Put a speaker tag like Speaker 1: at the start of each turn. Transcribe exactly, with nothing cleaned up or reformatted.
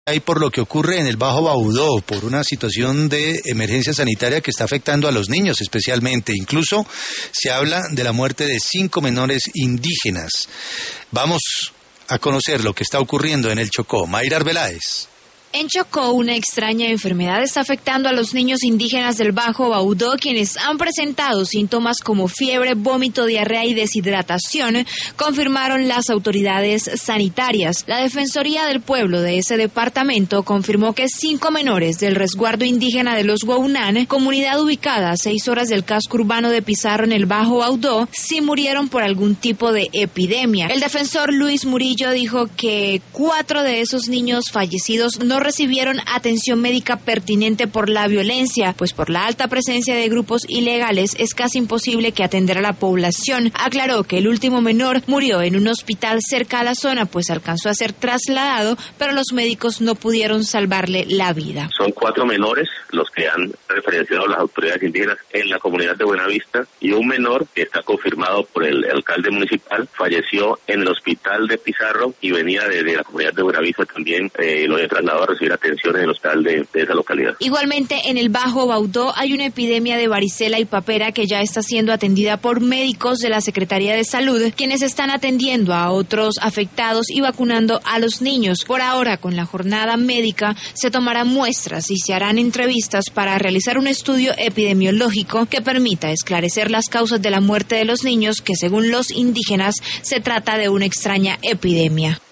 Speaker 1: Hay por lo que ocurre en el Bajo Baudó, por una situación de emergencia sanitaria que está afectando a los niños especialmente. Incluso se habla de la muerte de cinco menores indígenas. Vamos a conocer lo que está ocurriendo en el Chocó. Mayra Arbeláez.
Speaker 2: En Chocó, una extraña enfermedad está afectando a los niños indígenas del Bajo Baudó, quienes han presentado síntomas como fiebre, vómito, diarrea y deshidratación, confirmaron las autoridades sanitarias. La Defensoría del Pueblo de ese departamento confirmó que cinco menores del resguardo indígena de los Guaunán, comunidad ubicada a seis horas del casco urbano de Pizarro en el Bajo Baudó, sí murieron por algún tipo de epidemia. El defensor Luis Murillo dijo que cuatro de esos niños fallecidos no recibieron atención médica pertinente por la violencia, pues por la alta presencia de grupos ilegales es casi imposible que atender a la población. Aclaró que el último menor murió en un hospital cerca a la zona, pues alcanzó a ser trasladado, pero los médicos no pudieron salvarle la vida.
Speaker 3: Son cuatro menores los que han referenciado las autoridades indígenas en la comunidad de Buenavista, y un menor que está confirmado por el alcalde municipal falleció en el hospital de Pizarro y venía de, de la comunidad de Buenavista también, eh, lo había trasladado a recibir atención en el hospital de, de esa localidad.
Speaker 2: Igualmente, en el Bajo Baudó hay una epidemia de varicela y papera que ya está siendo atendida por médicos de la Secretaría de Salud, quienes están atendiendo a otros afectados y vacunando a los niños. Por ahora, con la jornada médica, se tomarán muestras y se harán entrevistas para realizar un estudio epidemiológico que permita esclarecer las causas de la muerte de los niños, que según los indígenas se trata de una extraña epidemia.